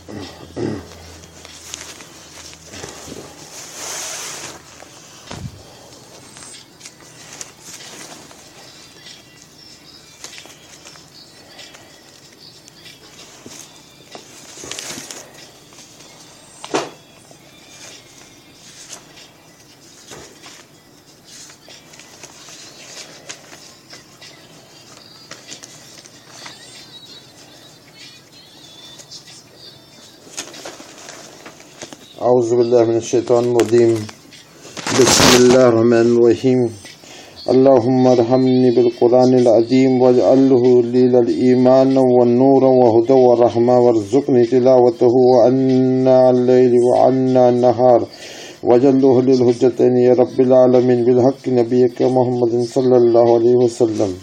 أعوذ بالله من الشيطان الرجيم. بسم الله الرحمن الرحيم. اللهم ارحمني بالقرآن العظيم واجعله لي الإيمان والنور وهدى ورحمة وارزقني تلاوته وعنا الليل وعنا النهار واجعله للحجتين يا رب العالمين بالحق نبيك محمد صلى الله عليه وسلم.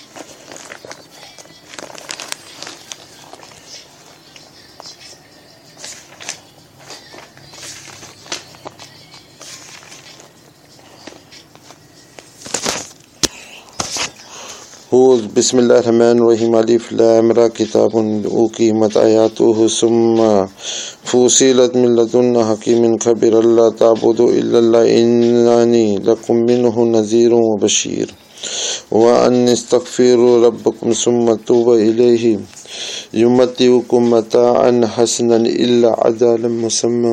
بسم الله الرحمن الرحيم. ألف لام را كتاب أحكمت آياته ثم فصلت من لدن حكيم خبير لا تعبدوا إلا الله إنني لكم منه نذير وبشير وأن استغفروا ربكم ثم توبوا إليه يمتعكم متاعا حسنا إلا عجلا مسمى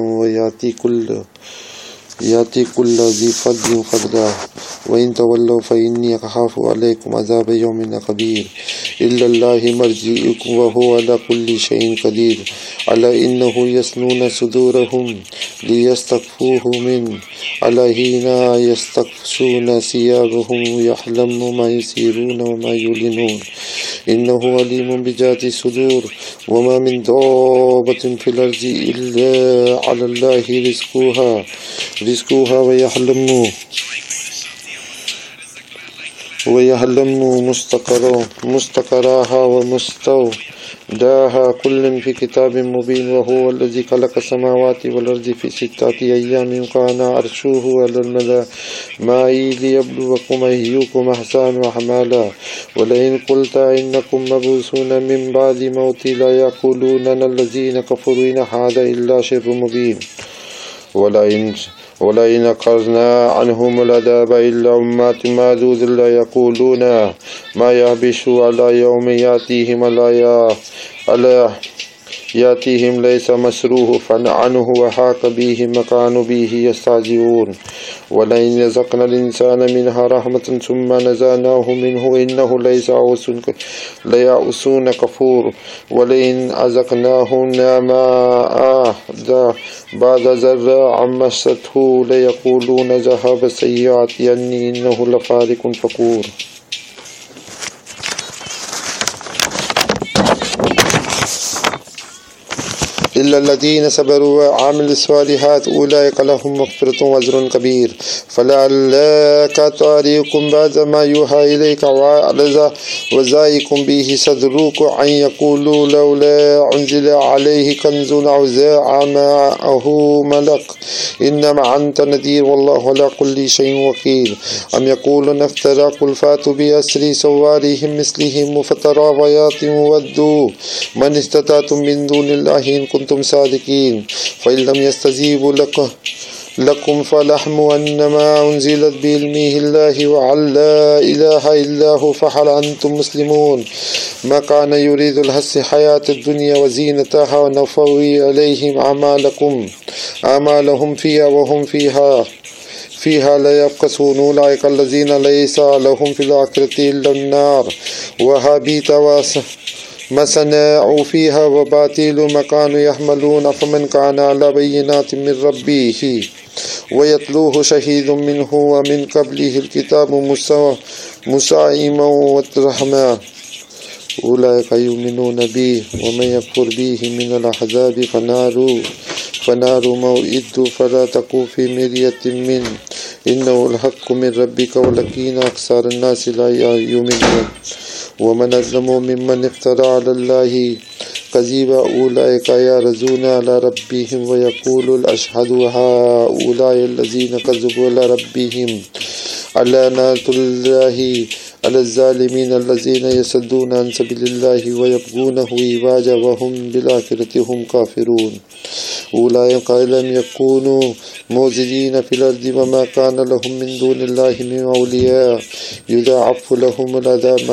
ويأتي كل ذي فضل فضله وإن تولوا فإني أخاف عليكم عذاب يوم كبير إلا الله مرجعكم وهو على كل شيء قدير ألا إنه يسنون صدورهم ليستخفوه منه ألا حين يستغشون ثيابهم يعلم ما يسرون وما يعلنون إنه عليم بذات الصدور وما من دابة في الأرض إلا على الله رزقها ويعلم مستقرها ومستودعها كل في كتاب مبين وهو الذي خلق السماوات والأرض في 6 أيام كان عرشه على الماء ليبلوكم أيكم أحسن عملا ولئن قلت إنكم مبعوثون من بعد موت لا يقولون الذين كفروا إن هذا إلا شر مبين ولئن أخرنا عنهم العذاب إلا أمات معدودة لا يقولون ما يحبسوا على يوم يأتيهم ليس مسروفا عنه وحاق به ما كانوا به يستهزئون ولئن رزقنا الإنسان منها رحمة ثم نزعناه منه إنه ليئوس كفور ولئن أذقناه نعماء بعد ضراء مسته ليقولون ذهب السيئات يعني إنه لفارق فخور. إلا الذين صبروا وعملوا الصالحات أولئك لهم مغفرة وأجر كبير فلعلك تارك بعد ما يوحى إليك وزايق به صدرك أن يقولوا لولا أنزل عليه كنز أو معه ملك إنما أنت نذير والله على كل شيء وكيل أم يقولون افترى قل فاتوا بأسر سوارهم مثلهم فتراويات ودوا من استطعتم من دون الله إن كنتم صادقين فإن لم يستجيبوا لكم فلحم أنما أنزلت بعلمه الله وعلى لا إله إلا هو فهل أنتم مسلمون ما كان يريد الحس حياة الدنيا وزينتها ونفوي عليهم أعمالهم فيها وهم فيها لا يبخسون أولئك الذين ليس لهم في الآخرة إلا النار وهبط ما صنعوا فيها وباطل ما كانوا يحملون فمن كان على بينات من ربه ويتلوه شهيد منه ومن قبله الكتاب مسائما والرحمة أولئك يؤمنون به ومن يكفر به من الأحزاب فنار موئد فلا تكن في مرية منه إنه الحق من ربك ولكن أكثر الناس لا يؤمنون ومن أظلم ممن افترى على الله كذبا أولئك يعرضون على ربهم ويقول الأشهاد هؤلاء الذين كذبوا على ربهم لعنة الله अलज़्ज़ालिमीन अल्लज़ीना यसद्दूना अन सबीलिल्लाहि व यब्गूनहु इवाजा व हुम बिल आखिरति हुम काफिरून उलाइका लम यकूनू मौजिदीन फिल अर्दि व मा कान लहुम मिन दूनिल्लाहि मिन औलिया युज़अफ़ु लहुमुल अज़ाब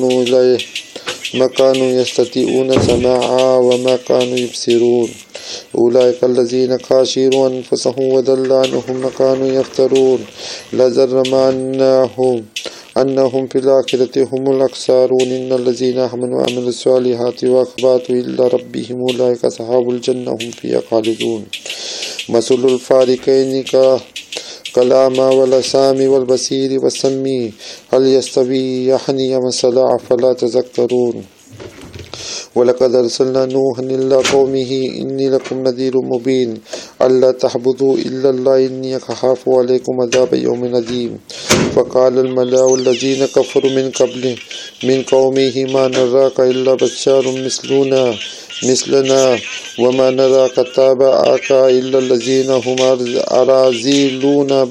मकानु यस्ततीऊन समाआ व मा कानु युबसिरून उलाइका अल्लज़ीना खासिरू अनफुसहुम व दल्ल अन्हुम मा कानु यफ्तरून लज़र्रम अन्नहुम फिल आखिरति हुमुल अख़सारून इन्नल्लज़ीना आमनू व अमिलुस्सालिहाति व अख़बतू इला रब्बिहिम उलाइका अस्हाबुल जन्नह हुम फ़ीहा ख़ालिदून मसलुल फ़ारिक़ैनि का कलामा वल असामी वल बसीरी वस्समी हल यस्तवीयानि मसला अफ़ला तज़क्करून वलक़द अर्सलना नूहन इला क़ौमिही इन्नी लकुम नज़ीरुम मुबीन अल्ला तअबुदू इल्लल्लाह इन्नी अख़ाफ़ु अलैकुम अज़ाब यौमिन अज़ीम फ़क़ालल मलाउ अल्लज़ीना कफ़रू मिन क़ौमिही मा नराका इल्ला बशरुम मिस्लना वमा नराका तबअका इल्लल्लज़ीना हुम अराज़िलूना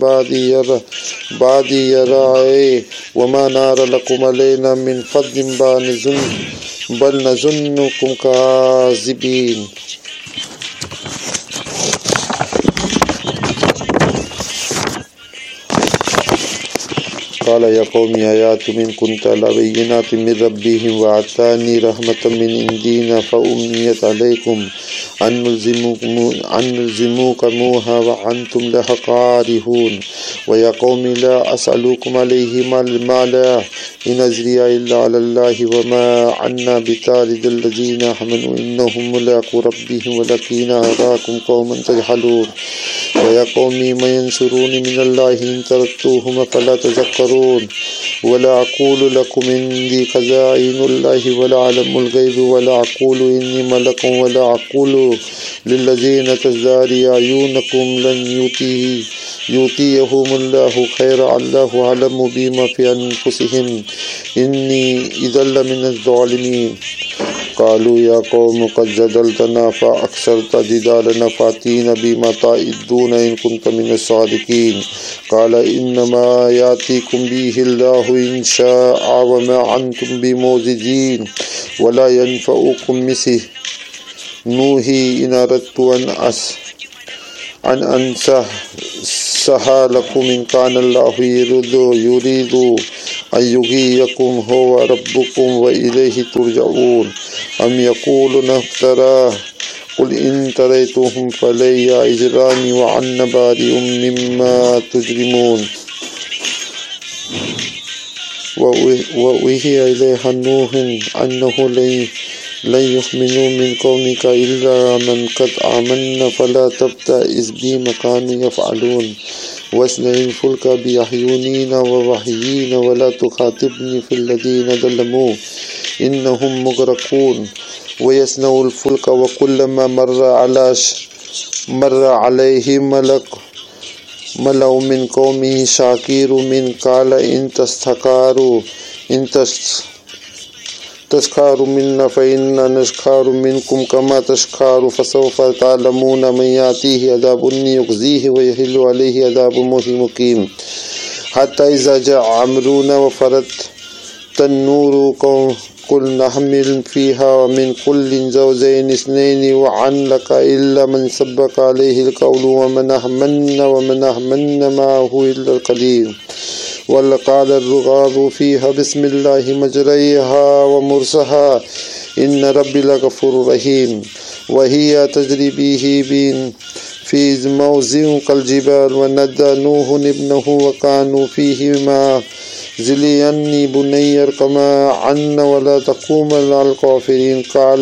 बादिय राए वमा नरा लकुम अलैना मिन फ़ज़लिन बल नज़ुन्नुकुम काज़िबीन। क़ाल या क़ौमी आयातु मिन कुन्त अला बय्यिनातिन मिन रब्बिहिम व आतानी रहमतम मिन इंदीना फ़उम्मियत अलैकुम अन्नुल्ज़िमुकमुहा व अन्तुम लहा कारिहून व या क़ौमी ला असअलुकुम अलैहि माला इन अज्रिया इल्ला अलल्लाहि व मा अन्ना बितारिदिल लज़ीना आमनू इन्नहुम मुलाक़ू रब्बिहिम वलकिन अराकुम क़ौमन तजहलून व या क़ौमी मन यंसुरूनी मिनल्लाहि इन तरक्तुहुम फ़ला तज़क्करून वला अक़ूलु लकुम इंदी ख़ज़ाइनुल्लाहि वला अअलमुल ग़ैब वला अक़ूलु इन्नी मलकुन वला अक़ूलु लिल्लज़ीना तज़दारी अयूनुकुम लन यूतियहुमुल्लाहु खैरा अल्लाहु अअलमु बिमा फ़ी अनफुसिहिम इन्नी इज़्ज़न लमिनज़ ज़ालिमीन। क़ालू या क़ौम क़द जदलतना फ़अक्सरत जिदालना फ़अतीना बिमा ताइदूना इन कुन्त मिनस सादिक़ीन क़ाल इन्नमा यातिकुम बिहिल्लाहु इन शाअ व मा अंतुम बिमुअ्जिज़ीन वला यनफ़उकुम मिसिह नूही इन अरदतु अन अंसहा लकुम इन कानल्लाहु युरीदु अय्युग़ियकुम हुव रब्बुकुम व इलैहि तुरजऊन अम यक़ूलून इफ़्तराह क़ुल इन तरैतुहुम फ़लैया इजरानी व अन्ना बारिउम मिम्मा तुजरिमून व उहिया इलैहा नूहन अन्नहु लन युमिनू मिन क़ौमिका इल्ला मन क़द आमन्ना फ़ला तब्तइज़ बिमा कानू यफ़अलून वस्नइल फ़ुल्का बिअअयुनिना व वहयिना वला तुख़ातिबनी फ़िल्लज़ीना ज़लमू इन्नहुम मुग़रक़ून व यस्नउल फ़ुल्का व कुल्लमा मर्र अलैहि मलउ मिन क़ौमिही शाकिरुन मिन क़ाल इन तस्ख़ारु मिन्ना फ़इन्ना नस्ख़ारु मिनकुम कमा तस्ख़ारू फ़सौफ़ तअलमून मन यातिही अज़ाबुन युख़ज़ीहि व यहिल्लु अलैहि अज़ाबुन मुक़ीम हत्ता इज़ा जाअ अमरुना व फ़ारत तन्नूरु क़ुल नहमिल फ़ीहा मिन कुल्लिन ज़ौजैनि इस्नैनि व अहलका इल्ला मन सब्बक़ अलैहिल क़ौलु व मन आमन्ना मअहु इल्लल क़लील वलक़ाल अर्रुग़ाबु फ़ीहा बिस्मिल्लाहि मजरैहा व मुरसाहा इन्न रब्बी लग़फ़ूरुर रहीम व हिया तजरी बिहिम फ़ी मौज़िन कल-जिबाल व नदा नूहुन इब्नहु व कानू फ़ीहि माअज़िलियन्नी बुनय्या अर्कम मअना व ला तकुन मअल काफ़िरीन क़ाल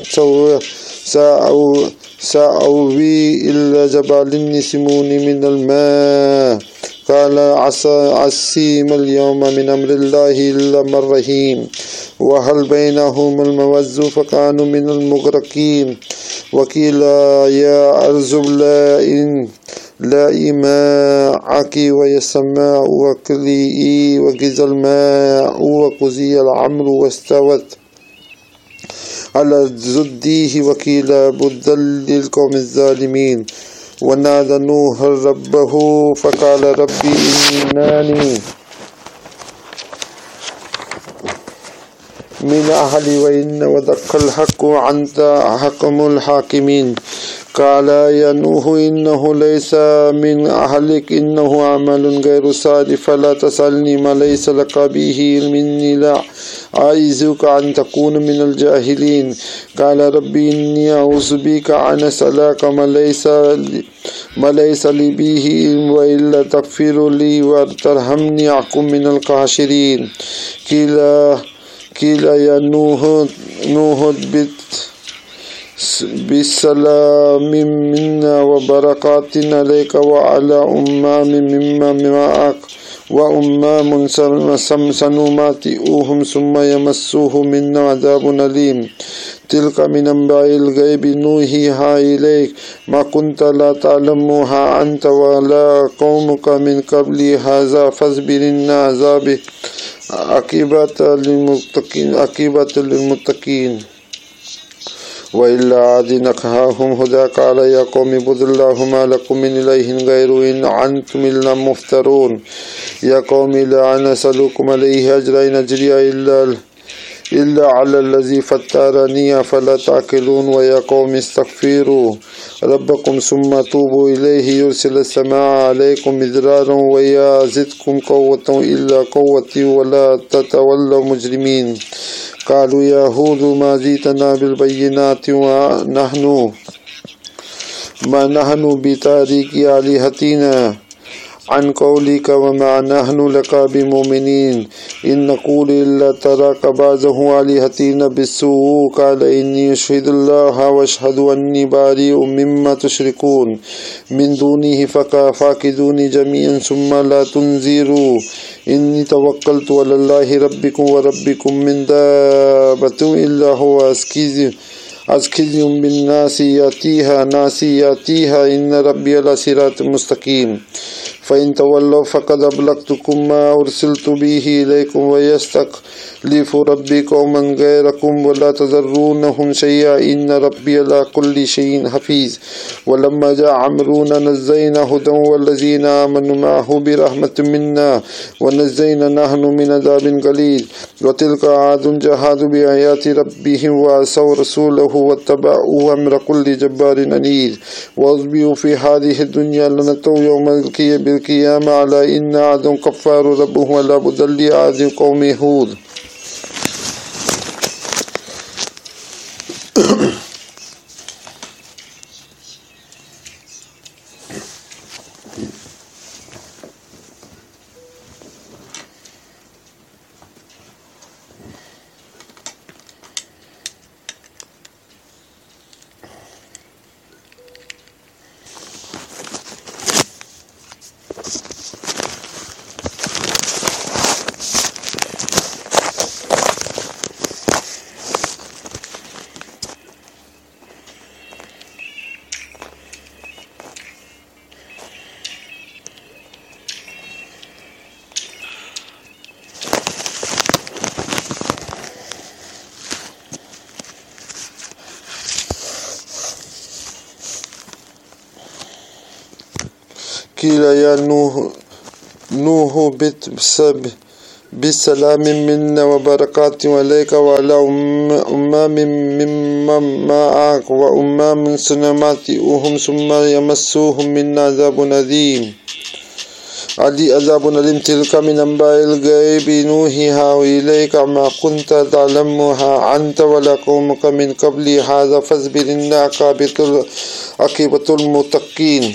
सअवी इला जबलिन यसिमुनी मिनल मा क़ाल असीमल यौम मिन अम्रिल्लाहि इल्ला मन रहीम व हल बैनहुमुल मवज़्ज़ु फ़कानू मिनल मुग़रक़ीन वक़ील या अर्ज़ु लाइ माअकी व यस्समाअ वक़लिई व ग़िज़ल माअ व क़ुज़ियल अम्रु वस्तवत अला ज़ुद्दीहि वक़ील बु'्दन लिल-क़ौमिज़ ज़ालिमीन वनादा नूह रब्बहु फ़क़ाल रब्बी इन्नी من أهلي وإن وذاك الحق وأنت أحكم الحاكمين قال يا نوح إنه ليس من أهلك إنه عمل غير صالح فلا تسألني ما ليس لك به علم إني لا أعيذك أن تكون من الجاهلين قال ربي إني أعوذ بك أن أسألك ما ليس لي به علم وإلا تغفر لي وترحمني أكن من الخاسرين قيل يا نوح بالسلام منا وبركات عليك وعلى أمم ممن معك وأمم سنماتئوهم ثم يمسوه منا عذاب أليم تلك من أنباء الغيب نوحيها إليك ما كنت لا تعلمها أنت ولا قومك من قبل هذا فاصبر إن عذابي عاقبة للمتقين وإلا عاد نكهاهم هدى قال يا قوم اعبدوا الله ما لكم من إله غيره إن أنتم إلا مفترون يا قوم لا أنا أسألكم عليه أجرا إن أجري إلا على الذي فطرني فلا تعقلون ويا قوم استغفروا ربكم ثم توبوا إليه يرسل السماء عليكم مدرارا ويزدكم قوة إلا قوتي ولا تتولوا مجرمين قالوا يا هود ما جئتنا بالبينات ما نحن بتارك آلهتنا عن قولك وما نحن لك بمؤمنين إن نقول إلا تراك بعضه آلهتنا بالسوء قال إني أشهد الله وأشهد أني بريء مما تشركون من دونه فاكيدوني جميعا ثم لا تنذروا إني توكلت على الله ربكم وربكم من دابة إلا هو أسكيز بالناس ياتيها إن ربي على صراط مستقيم فإن تولوا فقد أبلغتكم ما أرسلت به إليكم ويستخلف ربي قوما غيركم ولا تضرونهم شيئا إن ربي على كل شيء حفيظ ولما جاء أمرنا نجينا هودا والذين آمنوا معه برحمة منا ونجينا نحن من عذاب قليل وتلك عاد جحدوا بآيات ربهم وعصوا رسوله واتبعوا أمر كل جبار عنيد واصبروا في هذه الدنيا لنتوا يوم القيامة على إن عاد كفار ربه ولا بد عاد قوم هود قيل يا نوح بالسلام منا وبركات عليك وعلى أمم ممن معك وأمم سنماتئوهم ثم يمسوهم منا عذاب أليم تلك من أنباء الغيب نوحيها إليك ما كنت تعلمها أنت ولا قومك من قبل هذا فاصبر إن عاقبة المتقين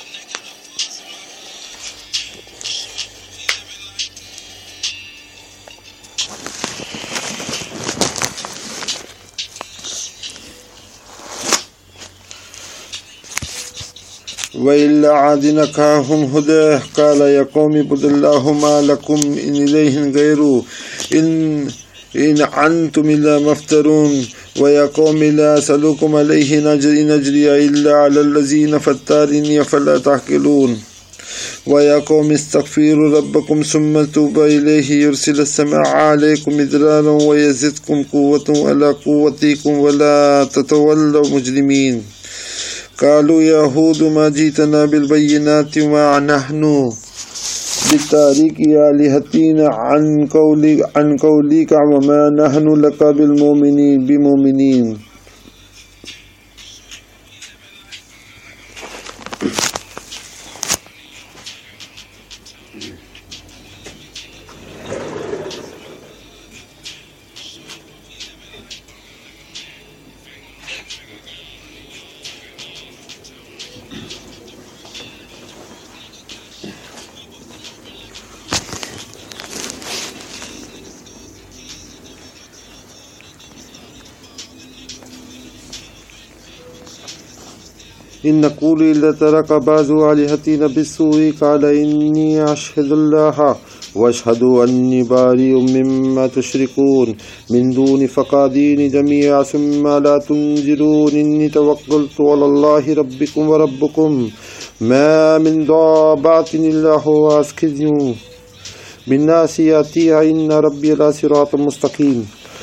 وإلا عاد نكهاهم هدى قال يا قوم اعبدوا الله ما لكم من إله غيره إن أنتم إلا مفترون ويا قوم لا أسألكم عليه نجري إلا على الذين فطرني فلا تعقلون ويا قوم استغفروا ربكم ثم توبوا إليه يرسل السماء عليكم مدرارا ويزدكم قوة على قوتكم ولا تتولوا مجرمين قالوا يا هود ما جئتنا بالبينات وما نحن बितारिकी आलिहतीना अन कौलिका वमा नहनु लका बिमुमिनीन। इन नक़ूलु इल्ला तरका बाज़ु आलिहतीना बिस्सूइ क़ाल इन्नी अशहदुल्लाह व अशहदु अन्नी बारिउम मिम्मा तुशरिकून मिन दूनि फ़क़ादीनी जमीअ सुम्मा ला तुनज़िरून इन्नी तवक्कलतु अलल्लाहि रब्बिकुम व रब्बिकुम मा मिन दाब्बातिन इल्ला हुवा आखिज़ुम बिन्नासियतिहा इन्ना रब्बी अला सिरातिन मुस्तक़ीम।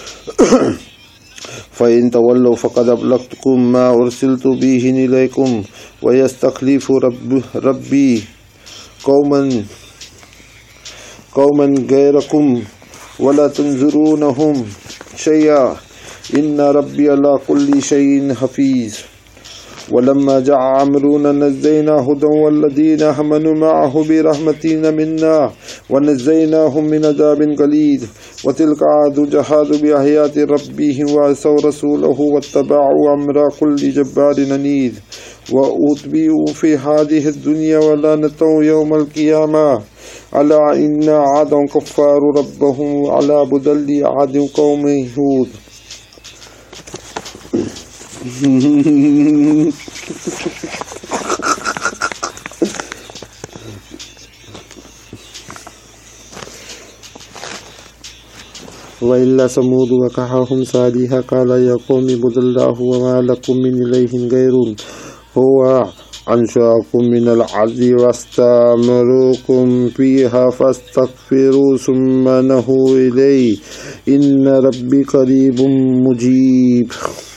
फ़इन तवल्लौ फ़क़द अबलग़तकुम मा उरसिलतु बिही इलैकुम व यस्तख़लिफ़ु रब्बी क़ौमन गैरकुम वला तुनज़िरूनहुम शय्या इन्ना रब्बी अला कुल्लि शैइन हफ़ीज़। वलम्मा जाअ अम्रुना नज्जयना हुदन वल्लज़ीना आमनु मअहु बिरहमतिन मिन्ना व नज्जयनाहुम मिन अज़ाबिन ग़लीज़ व तिल्का आदु जहादु बिआयाति रब्बिहिम व असौ रसूलहु वत्तबअु अम्रा कुल्लि जब्बारिन अनीज़ व उत्बिउ फ़ी हाज़िहि दुनिया व लानतु यौमल क़ियामा अला इन्ना आदन कफ़्फ़ारु रब्बहुम अला बुदल्लि आदिन क़ौमि हूद। वइल्ला समूद वकहाहुम सालिहा क़ाल या क़ौमि इब्दुल्लाह व मा लकुम मिन इलाहिन गैरुहु हुवा अंशअकुम मिनल अर्ज़ि वस्तअमरकुम फ़ीहा फस्तग़फ़िरू सुम्मा नहू इलैहि इन्ना रब्बी क़रीबुम मुजीब।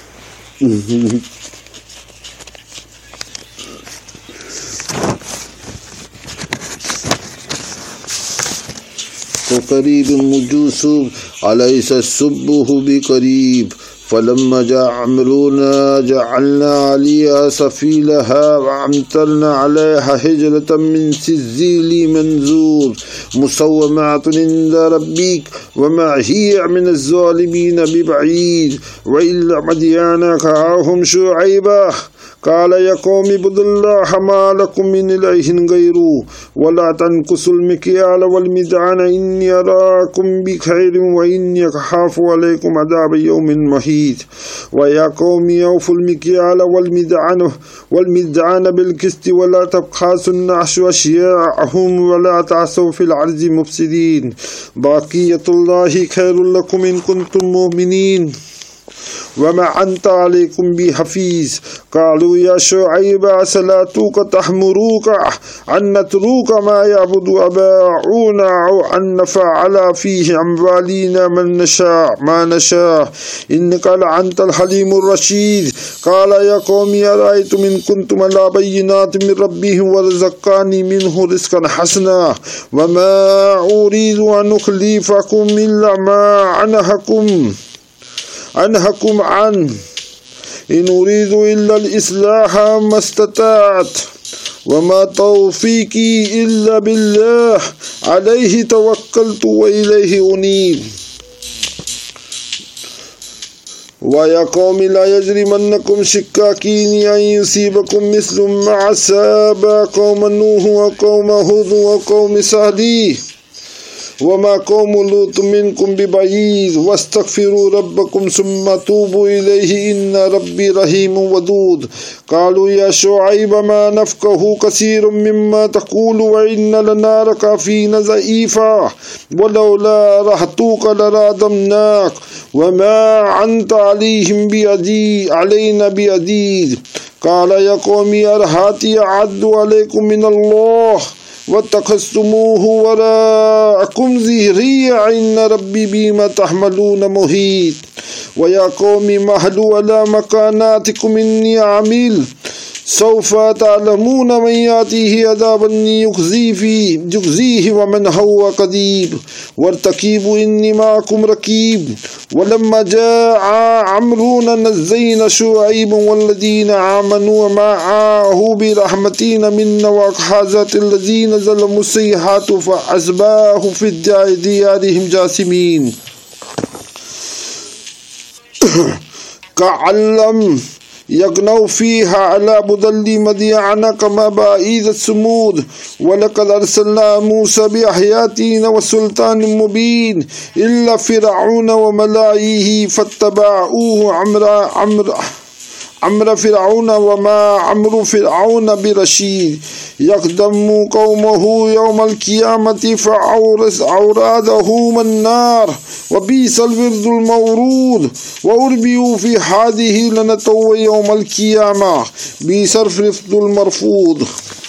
तो करीब मुजूसुब अलैसा सुब्बुहु बिकरीब फलम्मा जाअ अम्रुना जअलना आलिया सफीलहा व अमतरना अलैहा हिजरतम मिन सिज्जील मंजूर मुसव्वमतन इंद रब्बिक व मा हिय मिन अज़्ज़ालिमीन बिबईद व इल्ला मदयना अख़ाहुम शुअयबा क़ाल या क़ौमि इब्दुल्लाह मा लकुम मिन इलाहिन गैरुहु व ला तनकुसुल मिक्याल वल मिज़ान इन्नी अराकुम बिखैरिन व इन्नी अख़ाफ़ु अलैकुम अज़ाब यौमिन महीत। व या क़ौमि औफ़ुल मिक्याल वल मिज़ान बिल क़िस्ति व ला तबख़सुन नास अश्याअहुम व ला तअसौ फ़िल अर्ज़ि मुफ़्सिदीन बाक़ियतुल्लाहि खैरुल लकुम इन कुंतुम मुमिनीन वमा अन्ता अलैकुम बिहफ़ीज़। क़ालू या शुअयब असलातुका तहमुरुका अन नतरुका मा यअबुदु आबाऊना औ अन नफ़अला फ़ीहि अम्वालिना मा नशा इन्नका लअन्तल हलीमुर रशीद। क़ाल या क़ौमि अरअय्तुम इन कुन्तुम अला बय्यिनातिन मिन रब्बिकुम व रज़क़नी मिन्हु रिज़्क़न हसना व मा उरीदु अन उख़लिफ़कुम इल्ला मा अनहकुम अन इन उरीदु इल्लल इस्लाह मस्तताअत व मा तौफ़ीक़ी इल्ला बिल्लाह अलैहि तवक्कलतु व इलैहि उनीब। व या क़ौमि ला यजरिमन्नकुम शिक़्क़ाक़ी अन युसीबकुम मिस्लु मा असाबा क़ौम नूह व क़ौम हूद व क़ौम सालिह व मा क़ौम लूत मिनकुम बिबईद वस्तग़फ़िरू रब्बकुम सुम्मा तूबू इलैहि इन्ना रब्बी रहीमुन वदूद। क़ालू या शुअयब मा नफ़क़हु कसीरम मिम्मा तक़ूलु व इन्ना लनारका फ़ीना ज़ईफ़ा व लौला रहतुका लरजमनाक व मा अन्ता अलैना बिअज़ीज़। क़ाल या क़ौमि अरहाती अअद्दु अलैकुम मिनल्लाह वत्तख़ज़्तुमूहु वराअकुम ज़िहरिय्या इन्ना रब्बी बिमा तअमलून मुहीत। व या क़ौमि महलू अला मकानातिकुम इन्नी आमिल सौफा तालमून मन यातीहि अज़ाबुन युख़ज़ीहि व मन हुवा कज़ीब वरतक़ीबू इन्नी माअकुम रक़ीब वलम्मा जाअ अम्रुना नज़्ज़यना शुअयबन वल्लज़ीना आमनू मअहु बिरहमतिन मिन्ना व अख़ज़तिल लज़ीना ज़लमू सय्यिआतु फ़अस्बहू फ़ी दियारिहिम जासिमीन कअल्लम यगनौ फीहा अला बुदल्ली मदियाना कमा बाईद समूद वलक़द अरसलना मूसा बिआयातीना व सुल्तानिम मुबीन इल्ला फ़िरऔन व मलाइही फत्तबअू अम्र फ़िरऔन व मा अम्रु फ़िरऔन बिरशीद यक़दमु कौमहु यौमल क़ियामति फ़अौरादहु मन्नार व बीसल विर्दुल मौरूद व उर्बियू फ़ी हादिही लनतौ यौमल क़ियामा बीसल विर्दुल मरफूद।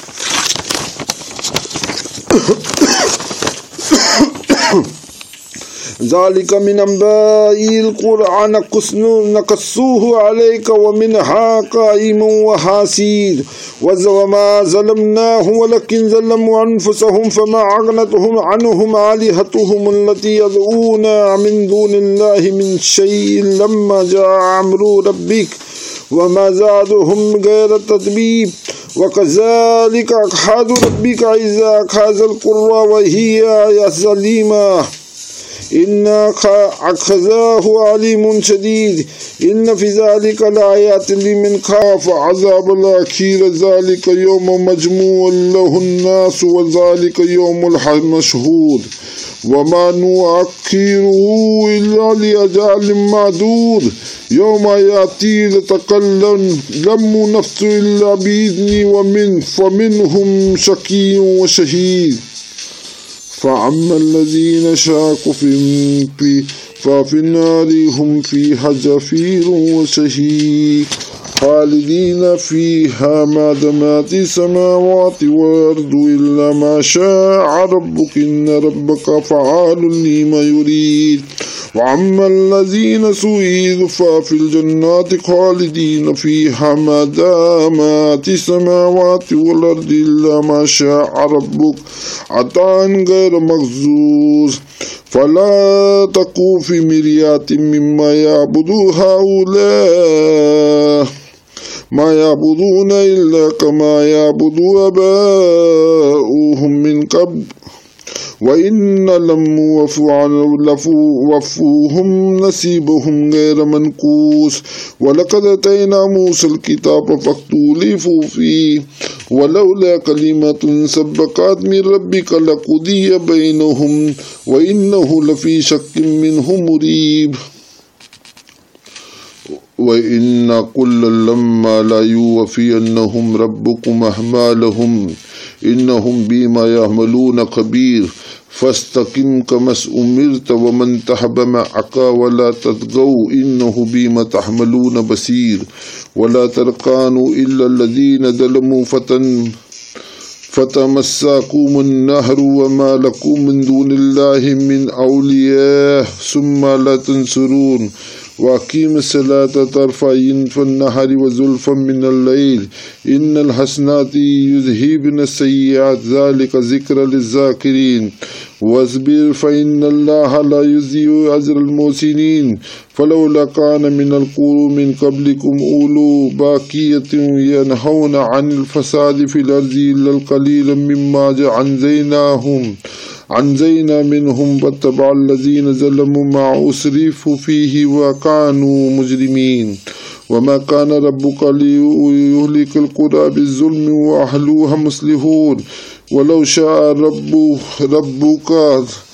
ज़ालिका मिन अंबाइल क़ुरआन नक़स्सूहु अलैका व मिनहा क़ाइमुन व हासीद व मा ज़लमनाहुम वलकिन ज़लमू अनफुसहुम फमा अग़नतहुम अन्हुम आलिहतुहुम अल्लती यदऊना मिन दूनिल्लाहि मिन शैइन लम्मा जाअ अम्रु रब्बिक व मा ज़ादहुम गैर तत्बीब व कज़ालिका अख़ज़ु रब्बिका इज़ा अख़ज़ल क़ुर्रा व हिया ज़लीमा इन्ना अख़ज़हु अलीमुन शदीद इन्न फ़ी ज़ालिका लआयातिन लिमन ख़ाफ़ अज़ाबल आख़िरह ज़ालिका यौमुन मजमूउन लहुन नास व ज़ालिका यौमुल मशहूद व मा नुअख़्खिरुहु इल्ला लिअजलिन मअदूद यौमा याती तकल्लमु नफ्सुन इल्ला बिइज़्निही फमिनहुम शक़िय्युन व शहीद फ़अम्मा अल्लज़ीना शाक़ू फ़फ़ी नारि हुम फ़ीहा ज़फ़ीरुन व शहीक़ ख़ालिदीना फ़ीहा मा दमातिस समावाति वल अर्दु इल्ला मा शाअ रब्बुक इन्न रब्बका फ़अ्वालुन लिमा युरीद वअम्मा अल्लज़ीना सुईदू फ़फ़िल जन्नाति ख़ालिदीना फ़ीहा मा दमातिस समावाति वल अर्दु इल्ला मा शाअ रब्बुक अताअन गैर मग़ज़ूज़ फ़ला तकू फ़ी मिर्यातिन मिम्मा यअबुदु हाउला मा यअबुदूना इल्ला कमा यअबुदु आबाउहुम मिन क़ब्ल व इन्ना लमुवफ़्फ़ूहुम नसीबहुम गैर मनक़ूस वलक़द अतैना मूसल किताब फ़ख्तुलिफ़ू फ़ीहि वलौला कलिमतुन सबक़त मिन रब्बिका लक़ुदिय बैनहुम व इन्नहु लफ़ी शक्किन मिन्हु मुरीब व इन्ना कुल्लन लम्मा ला युवफ़ियन्नहुम रब्बुकुम अहमालहुम इन्नहुम बिमा यअमलून ख़बीर फ़स्तक़िम कमस उमिरत व मन तहब मअका वला ततगौ इन्नहु बिमा तहमलून बसीर वला तरकानु इल्ला लज़ीना ज़लमू फ़तमस्सकुमुन नहरु व मा लकुम मिन दूनिल्लाहि मिन औलिया सुम्मा ला तंसुरून वअक़ीमुस्सलाता तरफ़ाई नहरी व ज़ुल्फ़न मिनल लैल इन्नल हसनाति युज़हिबन सय्यिआत ज़ालिका ज़िक्रा लिज़्ज़ाकिरीन वस्बिर फ़इन्नल्लाहा ला युज़िउ अज्रल मुहसिनीन फ़लौला कान मिनल क़ुरूनि मिन क़ब्लिकुम उलू बाक़ियतिन यनहौना अनिल फ़सादि फ़िल अर्ज़ि इल्ला क़लीलन मिम्मा अंज़यना मिनहुम वत्तबअल्लज़ीना ज़लमू मा उसरिफ़ू फ़ीहि व कानू मुजरिमीन वमा कान रब्बुका लियुहलिकल क़ुरा बिज़्ज़ुल्मि व अहलुहा मुस्लिहून वलौ शाअ रब्बुका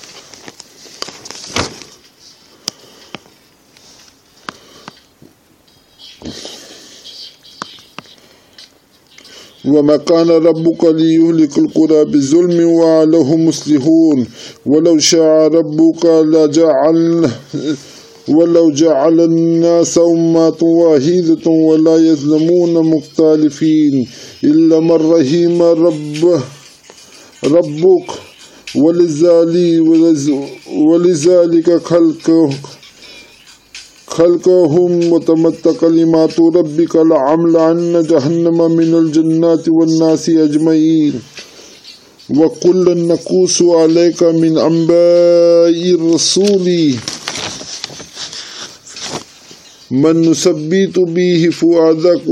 वमा कान रब्बुका लियुहलिकल क़ुरा बिज़्ज़ुल्मि व अहलुहा मुस्लिहून वलौ शाअ रब्बुका वलौ जअलन नास उम्मतन वाहिदतन वला यज़लमून मुख्तलिफीन इल्ला मन रहिम रब्बुक वलिज़ालिका खल्क़हुम व तमत्त कलिमातु रब्बिका लअम्लअन्ना जहन्नम मिनल जन्नति वन नासी अजमईन व कुल्लन नक़ुस्सु अलैका मिन अंबाइर रसूली मन नुसब्बितु बिही फुआदक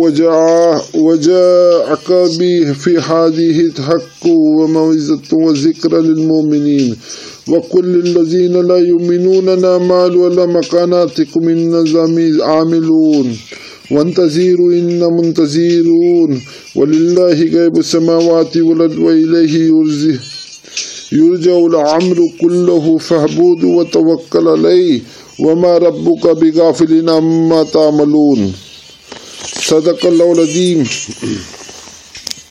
वजाअका बिही फी हादिही हक्कु व मौइज़तु व ज़िक्र लिलमुमिनीन व कुल लिल्लज़ीना ला युमिनूना नअमालु अला मकानातिकुम इन्ना आमिलून वंतज़ीरु इन्ना मुंतज़िरून वलिल्लाहि गैबुस समावाति वल अर्दि व इलैहि युरजउल अम्रु कुल्लुहु फअब्दुहु व तवक्कल अलैहि वमा रब्बुका बिगाफिलिन अम्मा तामलून। सदक़ल्लाहुल अज़ीम।